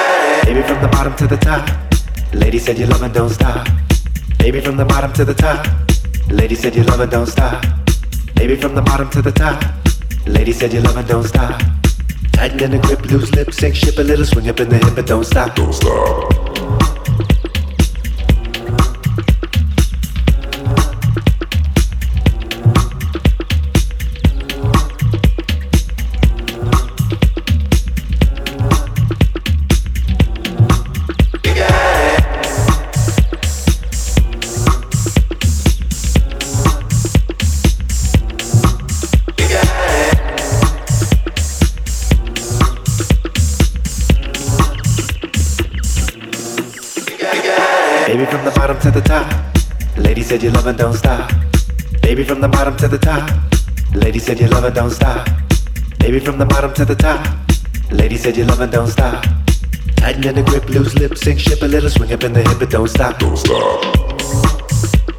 Baby from the bottom to the top. Lady said you love and don't stop. Baby from the bottom to the top. Lady said you love and don't stop. Baby from the bottom to the top. Lady said you love and don't stop. Tighten in the grip, loose lips, sink ship a little, swing up in the hip, but don't stop. Don't stop. Baby from the bottom to the top. Lady said you love and don't stop. Baby from the bottom to the top. Lady said you love and don't stop. Baby from the bottom to the top. Lady said you love and don't stop. Tighten in the grip, loose lips, sink ship a little, swing up in the hip, but don't stop. Don't stop.